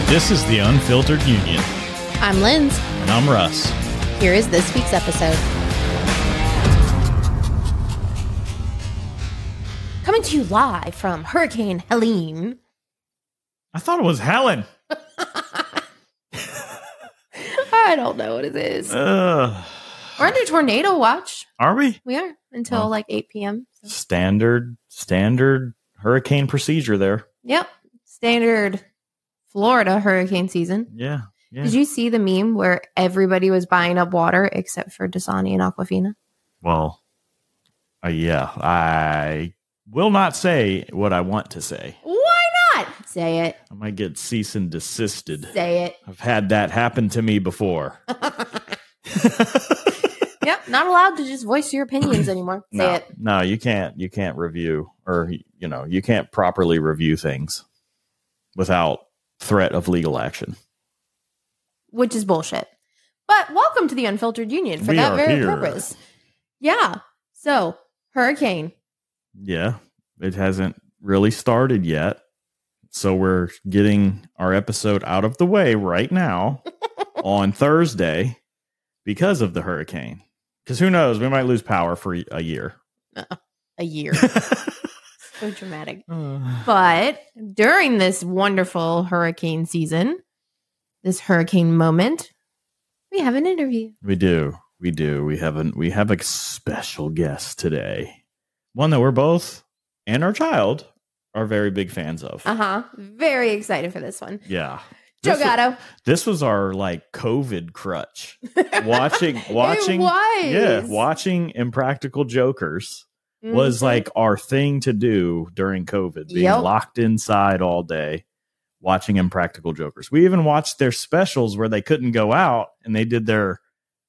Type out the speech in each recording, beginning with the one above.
This is the Unfiltered Union. I'm Linz. And I'm Russ. Here is this week's episode. Coming to you live from Hurricane Helene. I thought it was Helen. I don't know what it is. We're under tornado watch. Are we? We are until like 8 p.m. So. Standard hurricane procedure there. Yep. Standard Florida hurricane season. Yeah. Did you see the meme where everybody was buying up water except for Dasani and Aquafina? Well, yeah. I will not say what I want to say. Why not? Say it. I might get cease and desisted. Say it. I've had that happen to me before. Yep, not allowed to just voice your opinions anymore. Say it. No, you can't. You can't review, or you can't properly review things without threat of legal action, which is bullshit. But welcome to the Unfiltered Union for that very purpose. Yeah. So hurricane. Yeah, it hasn't really started yet, so we're getting our episode out of the way right now on Thursday because of the hurricane. Because who knows, we might lose power for a year. A year. So dramatic. But during this wonderful hurricane season, this hurricane moment, we have an interview. We do. We have a special guest today. One that we're both and our child are very big fans of. Very excited for this one. Yeah. Joe Gatto. This was our COVID crutch. Watching It was. watching Impractical Jokers was like our thing to do during COVID, being locked inside all day watching Impractical Jokers. We even watched their specials where they couldn't go out and they did their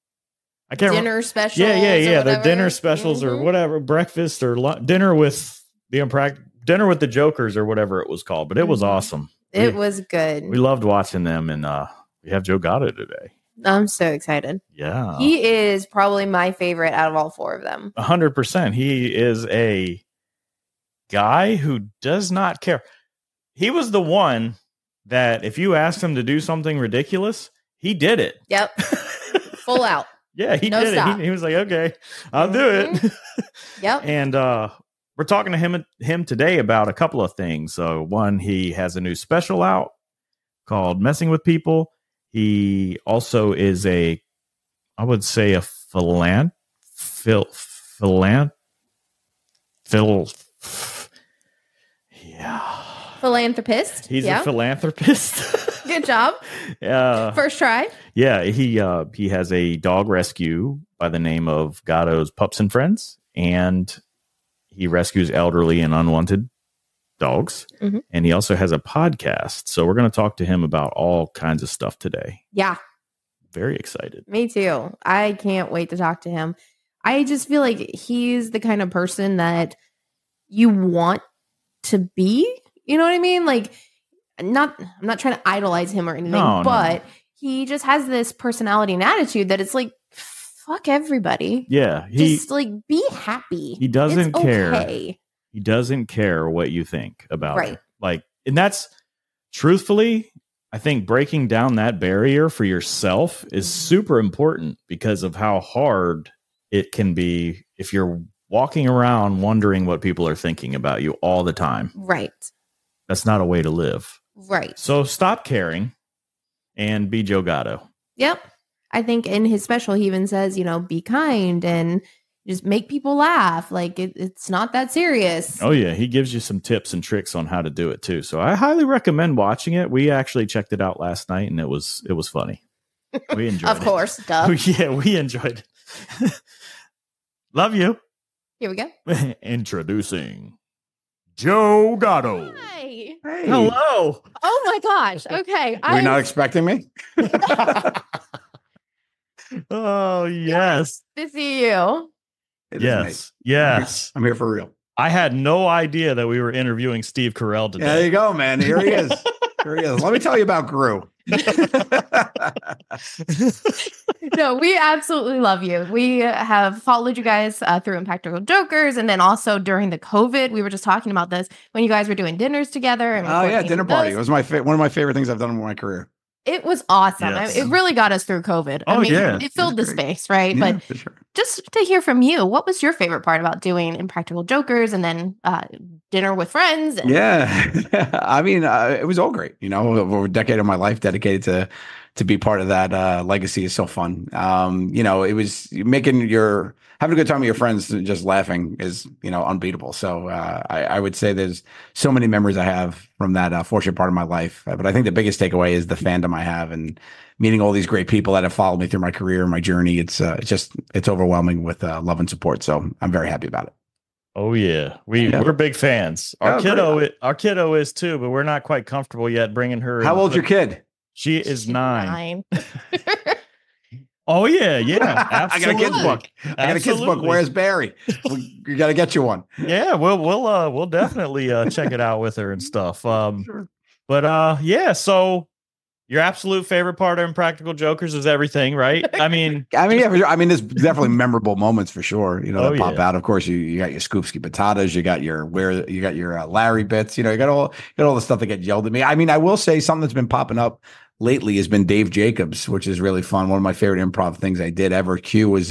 dinner specials. Yeah. Their dinner specials or whatever, breakfast or dinner with the Jokers or whatever it was called. But it was awesome. It was good. We loved watching them, and we have Joe Gatto today. I'm so excited. Yeah. He is probably my favorite out of all four of them. 100%. He is a guy who does not care. He was the one that if you asked him to do something ridiculous, he did it. Yep. Full out. Yeah, he did it. He was like, okay, I'll do it. Yep. And we're talking to him today about a couple of things. So one, he has a new special out called Messing with People. He also is a philanthropist. He's a philanthropist. Good job. First try. Yeah, he has a dog rescue by the name of Gatto's Pups and Friends, and he rescues elderly and unwanted dogs. Mm-hmm. And he also has a podcast. So we're going to talk to him about all kinds of stuff today. Yeah. Very excited. Me too. I can't wait to talk to him. I just feel like he's the kind of person that you want to be. You know what I mean? Like, I'm not trying to idolize him or anything, but he just has this personality and attitude that it's like, fuck everybody. Yeah. Just be happy. He doesn't care. Okay. He doesn't care what you think about it. And that's truthfully, I think breaking down that barrier for yourself is super important because of how hard it can be if you're walking around wondering what people are thinking about you all the time. Right. That's not a way to live. Right. So stop caring and be Joe Gatto. Yep. I think in his special, he even says, be kind and just make people laugh. Like it's not that serious. Oh, yeah. He gives you some tips and tricks on how to do it, too. So I highly recommend watching it. We actually checked it out last night and it was funny. We enjoyed it. Of course. Duh. Yeah, we enjoyed it. Love you. Here we go. Introducing Joe Gatto. Hi. Hey. Hello. Oh, my gosh. Okay. Were you not expecting me? Oh, yes. To see you. Yes. I'm here for real. I had no idea that we were interviewing Steve Carell today. There you go, man. Here he is. Let me tell you about Gru. No, we absolutely love you. We have followed you guys through Impractical Jokers, and then also during the COVID, we were just talking about this when you guys were doing dinners together. And oh yeah, dinner party. It was one of my favorite things I've done in my career. It was awesome. Yes. It really got us through COVID. Oh, yeah. It filled the space, right? Yeah, but for sure. Just to hear from you, what was your favorite part about doing Impractical Jokers and then dinner with friends? Yeah. I mean, it was all great. You know, over a decade of my life dedicated to be part of that legacy is so fun. You know, it was having a good time with your friends, just laughing is, you know, unbeatable. So I would say there's so many memories I have from that fortunate part of my life. But I think the biggest takeaway is the fandom I have and meeting all these great people that have followed me through my career and my journey. It's overwhelming with love and support. So I'm very happy about it. Oh yeah, we're big fans. Our kiddo is too, but we're not quite comfortable yet bringing her. How old's your kid? She is 9. Oh yeah, absolutely. I got a kid's book. I got a kid's book. Where's Barry? You got to get you one. Yeah, we'll definitely check it out with her and stuff. Sure. But yeah, so your absolute favorite part of Impractical Jokers is everything, right? I mean, yeah, for sure. I mean, there's definitely memorable moments for sure. You know, that pop out. Of course, you got your Scoopski Patatas, you got your Larry bits. You know, you got all the stuff that get yelled at me. I mean, I will say something that's been popping up lately has been Dave Jacobs, which is really fun. One of my favorite improv things I did ever. Q was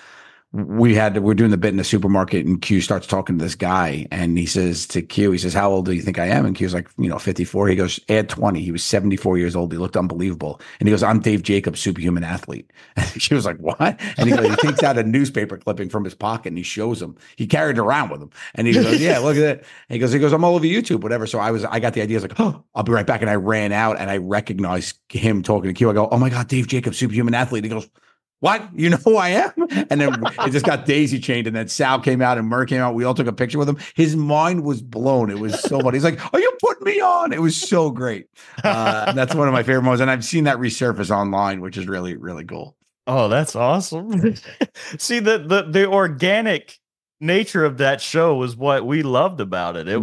we're doing the bit in the supermarket and Q starts talking to this guy and he says to Q, how old do you think I am? And Q's like, 54. He goes, add 20. He was 74 years old. He looked unbelievable. And he goes, I'm Dave Jacobs, superhuman athlete. And she was like, what? And he takes out a newspaper clipping from his pocket and he shows him. He carried it around with him. And he goes, yeah, look at that. And he goes, I'm all over YouTube, whatever. So I got the idea. I was like, oh, I'll be right back. And I ran out and I recognized him talking to Q. I go, oh my God, Dave Jacobs, superhuman athlete. He goes, what? You know who I am? And then it just got daisy chained. And then Sal came out and Murr came out. We all took a picture with him. His mind was blown. It was so funny. He's like, are you putting me on? It was so great. And that's one of my favorite moments. And I've seen that resurface online, which is really, really cool. Oh, that's awesome. See, the organic nature of that show was what we loved about it. It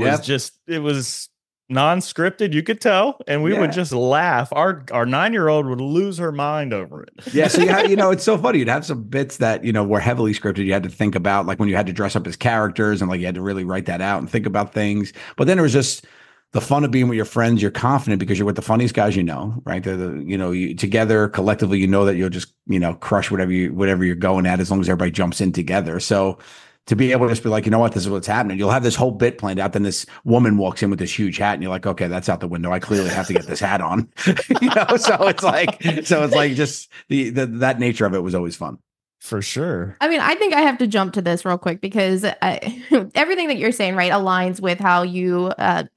was non-scripted, you could tell, and we would just laugh. Our 9-year-old would lose her mind over it. Yeah, so it's so funny. You'd have some bits that were heavily scripted. You had to think about, like when you had to dress up as characters, and like you had to really write that out and think about things. But then it was just the fun of being with your friends. You're confident because you're with the funniest guys, right? You together collectively, that you'll just crush whatever you're going at as long as everybody jumps in together. So to be able to just be like, you know what, this is what's happening. You'll have this whole bit planned out. Then this woman walks in with this huge hat and you're like, okay, that's out the window. I clearly have to get this hat on. So it's like just that nature of it was always fun. For sure. I mean, I think I have to jump to this real quick because everything that you're saying, right, aligns with how you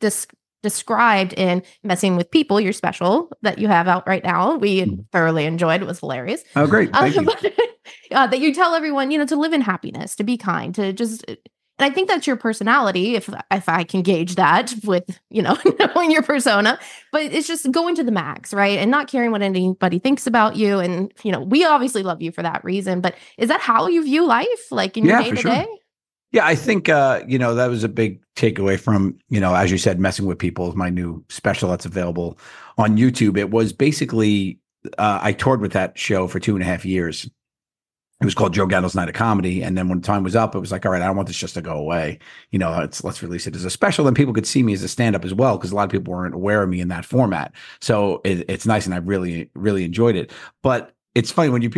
described in Messing with People, your special that you have out right now. We thoroughly enjoyed. It was hilarious. Oh, great. Thank you. That you tell everyone, to live in happiness, to be kind, to just, and I think that's your personality, if I can gauge that with, knowing your persona, but it's just going to the max, right? And not caring what anybody thinks about you. And, we obviously love you for that reason, but is that how you view life? Like in your day to day? Yeah, I think, that was a big takeaway from, as you said, Messing with People is my new special that's available on YouTube. It was basically, I toured with that show for 2.5 years. It was called Joe Gatto's Night of Comedy. And then when time was up, it was like, all right, I don't want this just to go away. Let's release it as a special. And people could see me as a stand-up as well, because a lot of people weren't aware of me in that format. So it's nice. And I really, really enjoyed it. But it's funny when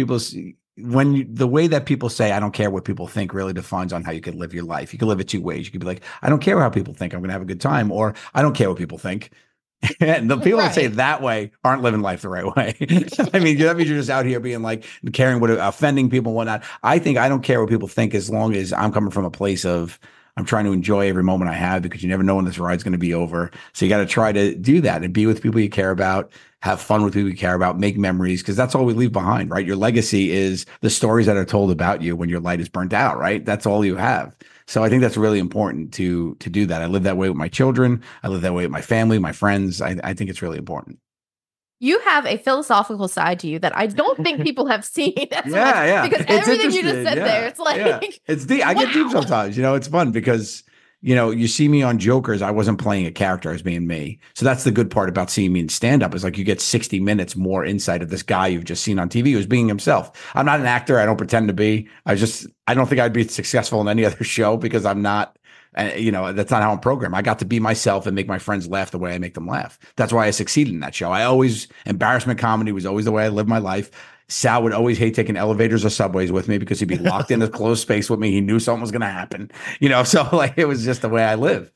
the way that people say, I don't care what people think, really defines on how you can live your life. You can live it two ways. You could be like, I don't care how people think, I'm going to have a good time. Or I don't care what people think. And the people that say it that way aren't living life the right way. I mean, that means you're just out here being like caring what offending people and whatnot. I think I don't care what people think as long as I'm coming from a place of I'm trying to enjoy every moment I have, because you never know when this ride's going to be over. So you got to try to do that and be with people you care about, have fun with people you care about, make memories, because that's all we leave behind, right? Your legacy is the stories that are told about you when your light is burnt out, right? That's all you have. So I think that's really important to do that. I live that way with my children. I live that way with my family, my friends. I think it's really important. You have a philosophical side to you that I don't think people have seen. Yeah. Because it's everything you just said there, it's like it's deep. I get deep sometimes. It's fun because you see me on Jokers, I wasn't playing a character, I was being me. So that's the good part about seeing me in stand-up, is like you get 60 minutes more insight of this guy you've just seen on TV who's being himself. I'm not an actor. I don't pretend to be. I don't think I'd be successful in any other show because I'm not, that's not how I'm programmed. I got to be myself and make my friends laugh the way I make them laugh. That's why I succeeded in that show. Embarrassment comedy was always the way I lived my life. Sal would always hate taking elevators or subways with me because he'd be locked in a closed space with me. He knew something was going to happen, so like it was just the way I live.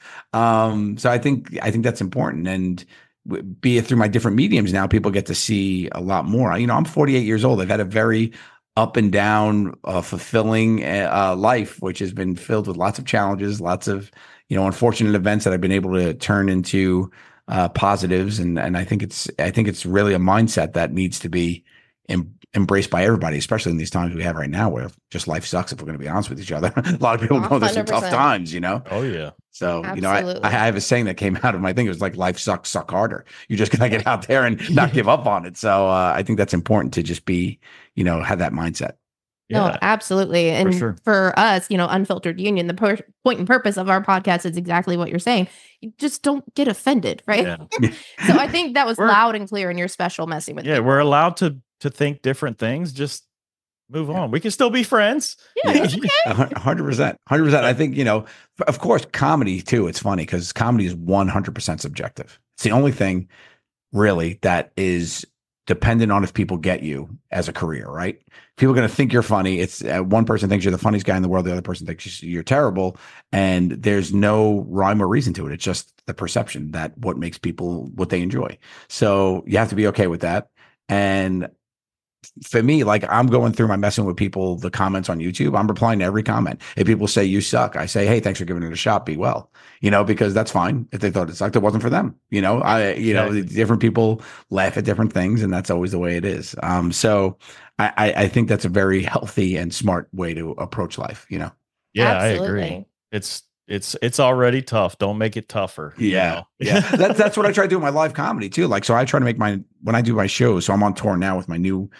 So I think that's important. And be it through my different mediums now, people get to see a lot more. I'm 48 years old. I've had a very up and down, fulfilling life, which has been filled with lots of challenges, lots of, unfortunate events that I've been able to turn into positives. And I think it's really a mindset that needs to be embraced by everybody, especially in these times we have right now where just life sucks, if we're going to be honest with each other. A lot of people go through some tough times, Oh yeah. So, I have a saying that came out of my thing. It was like, life sucks, suck harder. You just got to get out there and not give up on it. So I think that's important to just be, have that mindset. No, absolutely. And for us, Unfiltered Union, the point and purpose of our podcast is exactly what you're saying. You just don't get offended, right? Yeah. So I think that was loud and clear in your special Messing with People. We're allowed to think different things. Just move on. We can still be friends. Yeah, it's okay. 100%. I think, of course, comedy too. It's funny because comedy is 100% subjective. It's the only thing really that is dependent on if people get you as a career, right? People are going to think you're funny. It's one person thinks you're the funniest guy in the world. The other person thinks you're terrible. And there's no rhyme or reason to it. It's just the perception that what makes people what they enjoy. So you have to be okay with that. And for me, like I'm going through my Messing with People, the comments on YouTube, I'm replying to every comment. If people say you suck, I say, hey, thanks for giving it a shot. Be well, because that's fine. If they thought it sucked, it wasn't for them. Different people laugh at different things, and that's always the way it is. So I think that's a very healthy and smart way to approach life. Yeah, Absolutely. I agree. It's already tough. Don't make it tougher. Yeah. That's what I try to do in my live comedy too. Like, so I try to make when I do my shows. So I'm on tour now with my new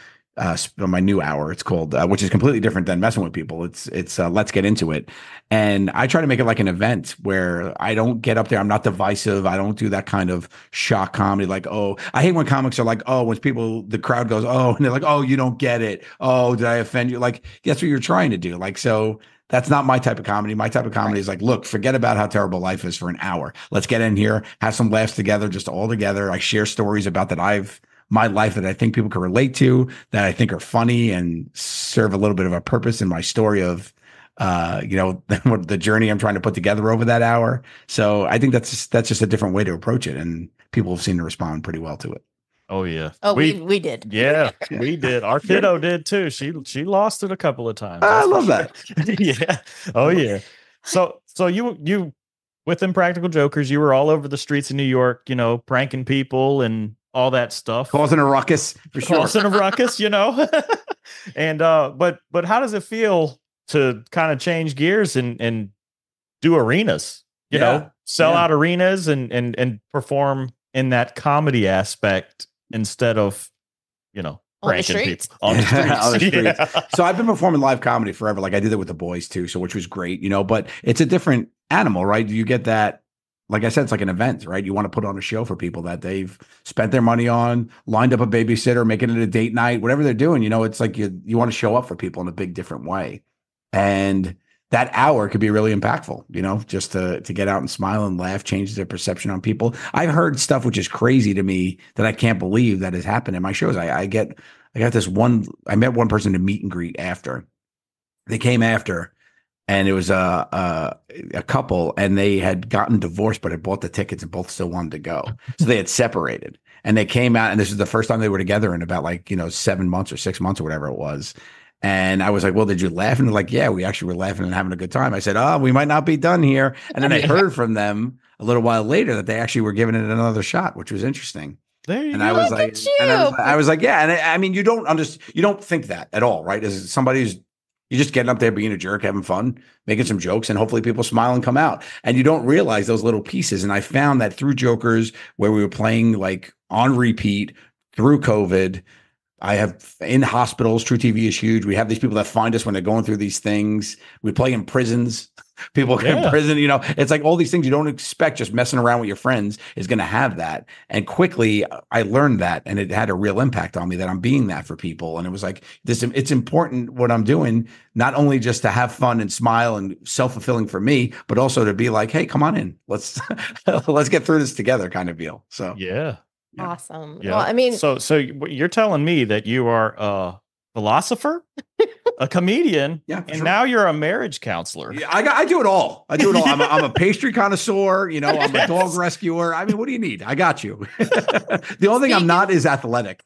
hour. It's called, which is completely different than Messing with People. It's Let's Get Into It. And I try to make it like an event where I don't get up there. I'm not divisive. I don't do that kind of shock comedy. Like, oh, I hate when comics are like, oh, when the crowd goes, oh, and they're like, oh, you don't get it. Oh, did I offend you? Like, that's what you're trying to do. Like, so that's not my type of comedy. My type of comedy is like, look, forget about how terrible life is for an hour. Let's get in here, have some laughs together, just all together. I share stories about my life that I think people can relate to, that I think are funny and serve a little bit of a purpose in my story of, the journey I'm trying to put together over that hour. So I think that's just a different way to approach it. And people have seemed to respond pretty well to it. Oh yeah. Oh, we did. Yeah, we did. Our kiddo did too. She lost it a couple of times. I love that. Yeah. Oh yeah. So you with Impractical Jokers, you were all over the streets of New York, pranking people and all that stuff. Causing a ruckus for sure. Causing a ruckus, And but how does it feel to kind of change gears and do arenas? Sell out arenas and perform in that comedy aspect instead of, pranking people on the streets. On the streets. Yeah. So I've been performing live comedy forever. Like I did it with the boys too, so which was great, but it's a different animal, right? You get that, like I said, it's like an event, right? You want to put on a show for people that they've spent their money on, lined up a babysitter, making it a date night, whatever they're doing, it's like you want to show up for people in a big different way. And that hour could be really impactful, just to get out and smile and laugh, change their perception on people. I've heard stuff which is crazy to me that I can't believe that has happened in my shows. I got this I met one person to meet and greet after. They came after, and it was a couple, and they had gotten divorced, but had bought the tickets and both still wanted to go. So they had separated, and they came out, and this is the first time they were together in about 7 months or 6 months or whatever it was. And I was like, well, did you laugh? And they're like, yeah, we actually were laughing and having a good time. I said, oh, we might not be done here. And then I heard from them a little while later that they actually were giving it another shot, which was interesting. There you and go. I was like, I was like, yeah. And I mean, you don't think that at all, right? As somebody who's, you're just getting up there, being a jerk, having fun, making some jokes, and hopefully people smile and come out. And you don't realize those little pieces. And I found that through Jokers, where we were playing like on repeat through COVID, I have in hospitals. True TV is huge. We have these people that find us when they're going through these things. We play in prisons. People in prison, it's like all these things you don't expect just messing around with your friends is going to have that. And quickly I learned that, and it had a real impact on me that I'm being that for people. And it was like it's important what I'm doing, not only just to have fun and smile and self-fulfilling for me, but also to be like, hey, come on in. Let's get through this together kind of deal. So yeah. Awesome. Yeah. Well, I mean, so you're telling me that you are a philosopher, a comedian, and now you're a marriage counselor. Yeah, I do it all. I'm a pastry connoisseur. I'm a dog rescuer. I mean, what do you need? I got you. The only thing I'm not is athletic.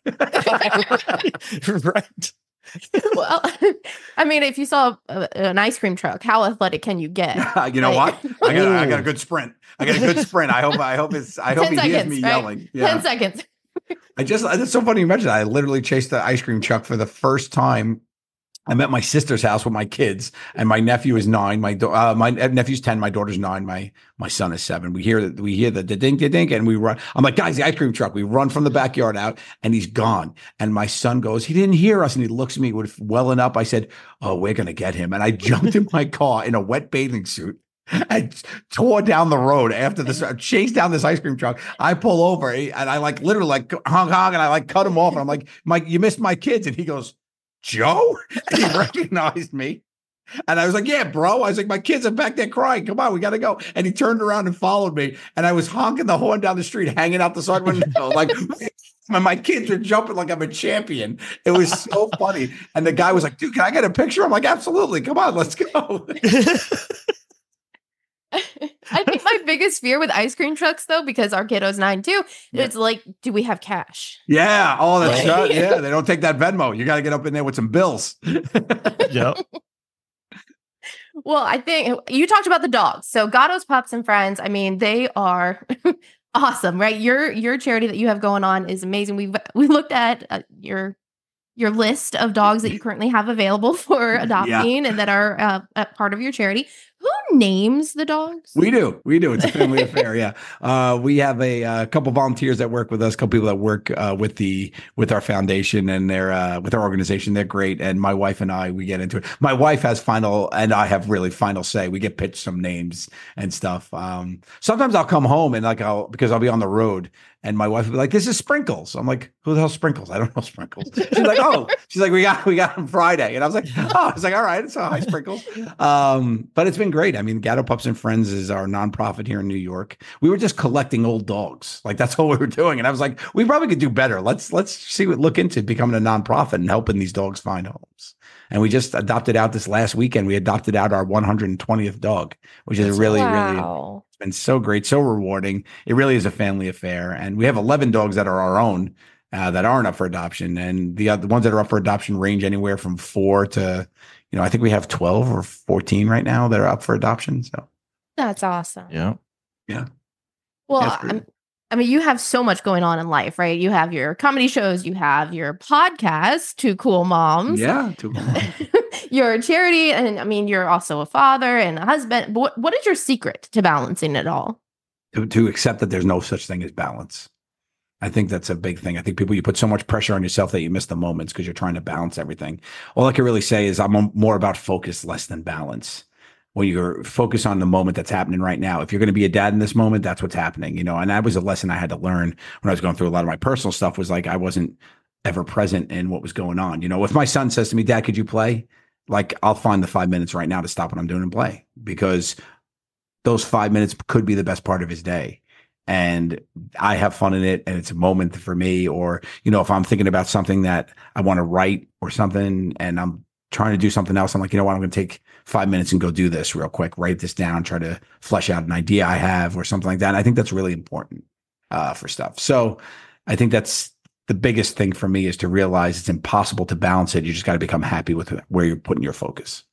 Right. Well, I mean, if you saw an ice cream truck, how athletic can you get? You know what? I got a good sprint. I hope he hears me yelling. Yeah. 10 seconds. It's so funny you mentioned that. I literally chased the ice cream truck for the first time. I'm at my sister's house with my kids, and my nephew is 9. My nephew's 10. My daughter's 9. My son is 7. We hear the dink, and we run. I'm like, guys, the ice cream truck. We run from the backyard out, and he's gone. And my son goes, he didn't hear us, and he looks at me with welling up. I said, oh, we're gonna get him. And I jumped in my car in a wet bathing suit. I tore down the road after this, chased down this ice cream truck. I pull over, and I literally honk, and I cut him off. And I'm like, Mike, you missed my kids. And he goes, Joe? And he recognized me. And I was like, yeah, bro. I was like, my kids are back there crying. Come on, we got to go. And he turned around and followed me. And I was honking the horn down the street, hanging out the side window. Like, my kids were jumping like I'm a champion. It was so funny. And the guy was like, dude, can I get a picture? I'm like, absolutely. Come on, let's go. I think my biggest fear with ice cream trucks, though, because our kiddo's 9 too, it's like, do we have cash? Yeah. Oh, that's right. Yeah. They don't take that Venmo. You got to get up in there with some bills. Yep. Well, I think you talked about the dogs. So Gatto's Pups and Friends, I mean, they are awesome, right? Your charity that you have going on is amazing. We looked at your list of dogs that you currently have available for adopting and that are a part of your charity. Who names the dogs? We do. It's a family affair. Yeah. We have a couple volunteers that work with us, a couple people that work with our foundation and with our organization. They're great. And my wife and I, we get into it. My wife has final, and I have really final say. We get pitched some names and stuff. Sometimes I'll come home and because I'll be on the road, and my wife will be like, this is Sprinkles. I'm like, who the hell's Sprinkles? I don't know Sprinkles. She's like, oh, we got him Friday. And I was like, oh, it's like, all right. So hi, Sprinkles. But it's been great. I mean, Gatto Pups and Friends is our nonprofit here in New York. We were just collecting old dogs. Like, that's all we were doing. And I was like, we probably could do better. Let's look into becoming a nonprofit and helping these dogs find homes. And we just adopted out this last weekend. We adopted out our 120th dog, which is really it's been so great, so rewarding. It really is a family affair. And we have 11 dogs that are our own that aren't up for adoption. And the ones that are up for adoption range anywhere from 4 to, I think we have 12 or 14 right now that are up for adoption. So that's awesome. Yeah. Yeah. Well, I mean, you have so much going on in life, right? You have your comedy shows, you have your podcast, Two Cool Moms. Yeah, Two Cool Moms. Your charity, and I mean, you're also a father and a husband. But what is your secret to balancing it all? To accept that there's no such thing as balance. I think that's a big thing. I think you put so much pressure on yourself that you miss the moments because you're trying to balance everything. All I can really say is I'm more about focus, less than balance. When you're focused on the moment that's happening right now. If you're going to be a dad in this moment, that's what's happening, and that was a lesson I had to learn when I was going through a lot of my personal stuff, was like, I wasn't ever present in what was going on. If my son says to me, Dad, could you play? Like, I'll find the 5 minutes right now to stop what I'm doing and play, because those 5 minutes could be the best part of his day. And I have fun in it, and it's a moment for me. Or, if I'm thinking about something that I want to write or something, and I'm trying to do something else, I'm like, you know what, I'm going to take 5 minutes and go do this real quick, write this down, try to flesh out an idea I have or something like that. And I think that's really important for stuff. So I think that's the biggest thing for me, is to realize it's impossible to balance it. You just got to become happy with where you're putting your focus.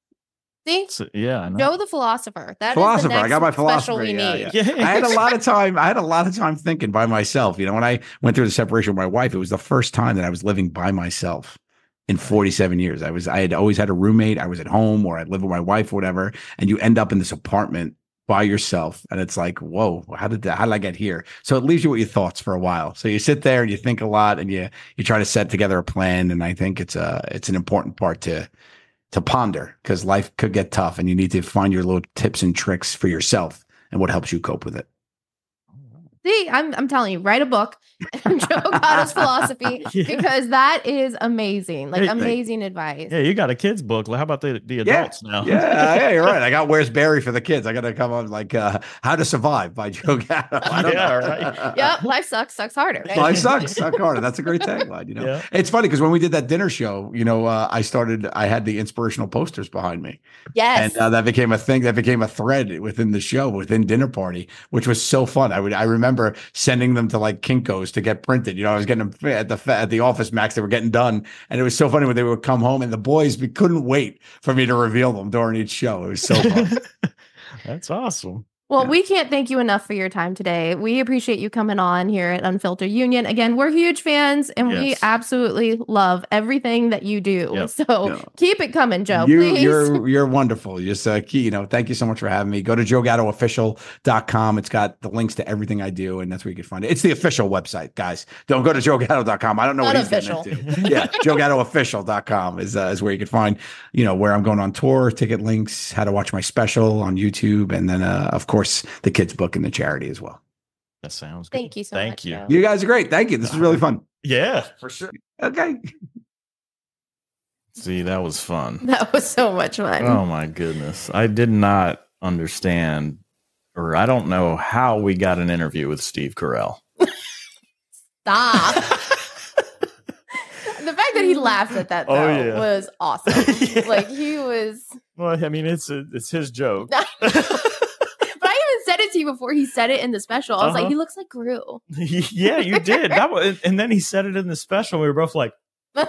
See? So, yeah, I know. Joe the philosopher. That philosopher. Is the next I got my philosopher. we need. Yeah. I had a lot of time thinking by myself. When I went through the separation with my wife, it was the first time that I was living by myself in 47 years. I had always had a roommate. I was at home, or I'd live with my wife or whatever. And you end up in this apartment by yourself. And it's like, whoa, how did I get here? So it leaves you with your thoughts for a while. So you sit there and you think a lot, and you try to set together a plan. And I think it's an important part to to ponder, because life could get tough and you need to find your little tips and tricks for yourself and what helps you cope with it. See, I'm telling you, write a book, Joe Gatto's Philosophy, because that is amazing. Like, amazing advice. Yeah, you got a kid's book. How about the adults now? Yeah, you're right. I got Where's Barry for the kids. I got to come on like How to Survive by Joe Gatto. Right. Yeah, life sucks harder. Right? Life sucks harder. That's a great tagline. Yeah. It's funny because when we did that dinner show, I had the inspirational posters behind me. Yes, and that became a thing. That became a thread within the show, within Dinner Party, which was so fun. I remember sending them to like Kinko's to get printed. I was getting them at the Office Max. They were getting done, and it was so funny when they would come home, and the boys couldn't wait for me to reveal them during each show. It was so fun. That's awesome. Well, we can't thank you enough for your time today. We appreciate you coming on here at Unfiltered Union. Again, we're huge fans, and we absolutely love everything that you do. Yep. So keep it coming, Joe. Please. You're wonderful. Just thank you so much for having me. Go to JoeGattoOfficial.com. It's got the links to everything I do, and that's where you can find it. It's the official website, guys. Don't go to JoeGatto.com. I don't know what he's getting into. Yeah, JoeGattoOfficial.com is where you can find, where I'm going on tour, ticket links, how to watch my special on YouTube, and then of course, the kids book and the charity as well. That sounds good. Thank you so much. Thank you. Joe. You guys are great. Thank you. This is really fun. Yeah, for sure. Okay. See, that was fun. That was so much fun. Oh my goodness. I did not understand, or I don't know how we got an interview with Steve Carell. Stop. The fact that he laughed at that though was awesome. Like he was. Well, I mean, it's his joke. Said it to you before he said it in the special. I was like, he looks like Gru. Yeah, you did. And then he said it in the special. We were both like,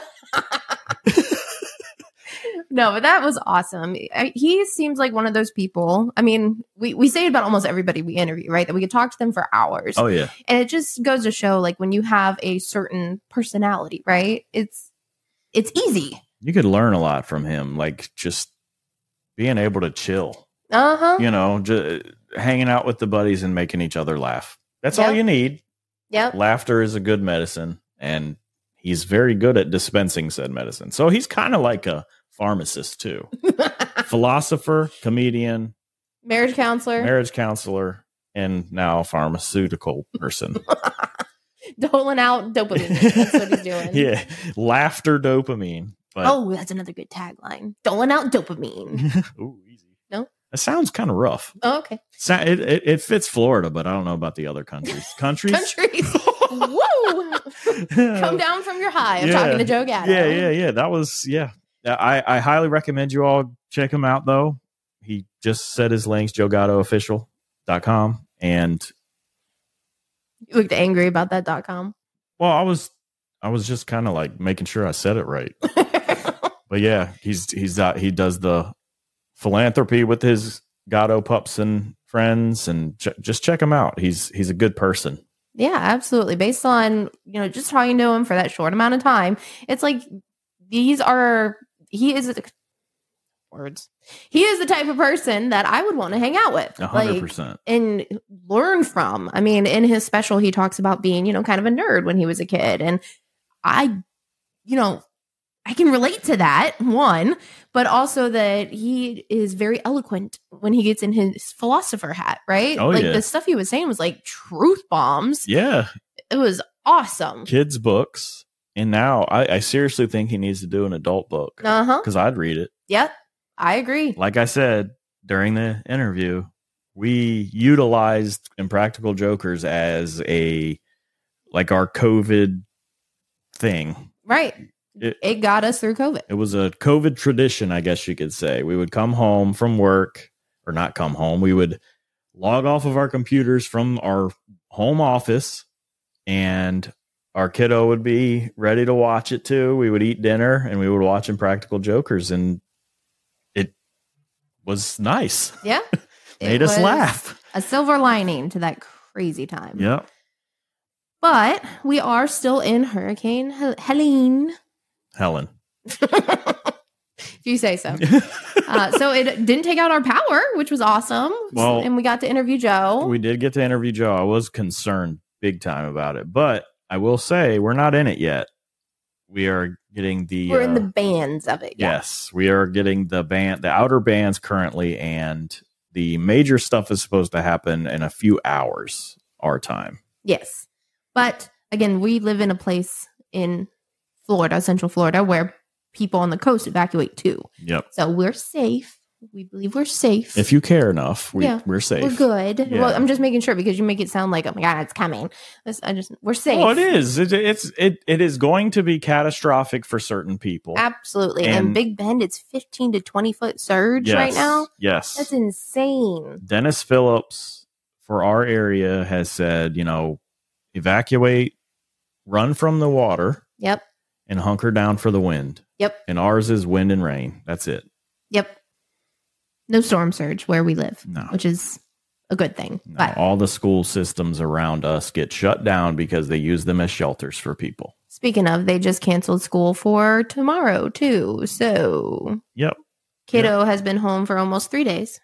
no, but that was awesome. He seems like one of those people. I mean, we say it about almost everybody we interview, right? That we could talk to them for hours. Oh yeah. And it just goes to show, like, when you have a certain personality, right? It's easy. You could learn a lot from him, like just being able to chill. Just hanging out with the buddies and making each other laugh. That's all you need. Yep. Laughter is a good medicine, and he's very good at dispensing said medicine. So he's kind of like a pharmacist too. Philosopher, comedian, marriage counselor, and now pharmaceutical person. Doling out dopamine. That's what he's doing. Yeah. Laughter dopamine. But that's another good tagline. Doling out dopamine. Ooh, easy. No? It sounds kind of rough. Oh, okay. It fits Florida, but I don't know about the other countries. Countries? Woo! Come down from your high of talking to Joe Gatto. Yeah. That was, I highly recommend you all check him out, though. He just said his links, JoeGattoOfficial.com. And you looked angry about that .com. Well, I was just kind of like making sure I said it right. But yeah, he does the philanthropy with his Gatto pups and friends, and just check him out. He's a good person. Yeah, absolutely. Based on, just talking to him for that short amount of time, it's like he is the type of person that I would want to hang out with. 100%. And learn from. I mean, in his special, he talks about being, kind of a nerd when he was a kid. And I can relate to that, one, but also that he is very eloquent when he gets in his philosopher hat, right? Oh, the stuff he was saying was like truth bombs. Yeah. It was awesome. Kids' books. And now I seriously think he needs to do an adult book. Because I'd read it. Yep. I agree. Like I said during the interview, we utilized Impractical Jokers as our COVID thing. Right. It got us through COVID. It was a COVID tradition, I guess you could say. We would come home from work, or not come home. We would log off of our computers from our home office, and our kiddo would be ready to watch it too. We would eat dinner, and we would watch Impractical Jokers, and it was nice. Yeah. Made us laugh. A silver lining to that crazy time. Yeah. But we are still in Hurricane Helene. Helen. If you say so. So it didn't take out our power, which was awesome. Well, and we got to interview Joe. We did get to interview Joe. I was concerned big time about it, but I will say we're not in it yet. We are getting we're in the bands of it. Yeah. Yes, we are getting the outer bands currently, and the major stuff is supposed to happen in a few hours our time. Yes. But again, we live in a place in Florida, Central Florida, where people on the coast evacuate too. Yep. So we're safe. We believe we're safe. If you care enough, we're safe. We're good. Yeah. Well, I'm just making sure because you make it sound like, oh my God, it's coming. We're safe. Oh, it is. It is going to be catastrophic for certain people. Absolutely. And Big Bend, it's 15 to 20 foot surge right now. Yes. That's insane. Dennis Phillips for our area has said, evacuate, run from the water. Yep. And hunker down for the wind. Yep. And ours is wind and rain. That's it. Yep. No storm surge where we live, no. Which is a good thing. No, but all the school systems around us get shut down because they use them as shelters for people. Speaking of, they just canceled school for tomorrow too. So yep. Kiddo has been home for almost 3 days.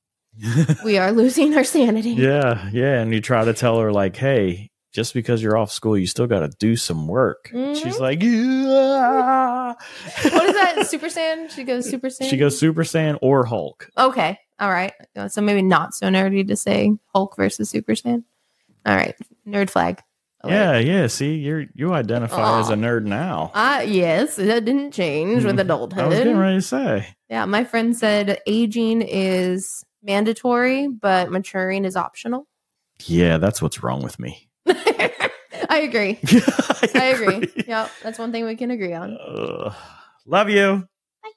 We are losing our sanity. Yeah. Yeah. And you try to tell her like, hey, just because you're off school, you still got to do some work. Mm-hmm. She's like, yeah. What is that? Super Saiyan? She goes Super Saiyan? She goes Super Saiyan or Hulk. Okay. All right. So maybe not so nerdy to say Hulk versus Super Saiyan. All right. Nerd flag. Yeah. See, you identify as a nerd now. Yes. That didn't change with adulthood. I was getting ready to say. Yeah. My friend said aging is mandatory, but maturing is optional. Yeah. That's what's wrong with me. I agree. I agree. Yeah, that's one thing we can agree on. Love you. Bye.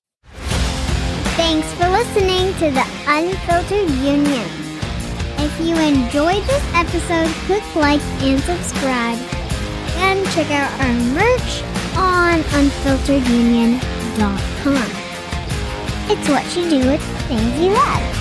Thanks for listening to the Unfiltered Union. If you enjoyed this episode, click like and subscribe. And check out our merch on unfilteredunion.com. It's what you do with things you love.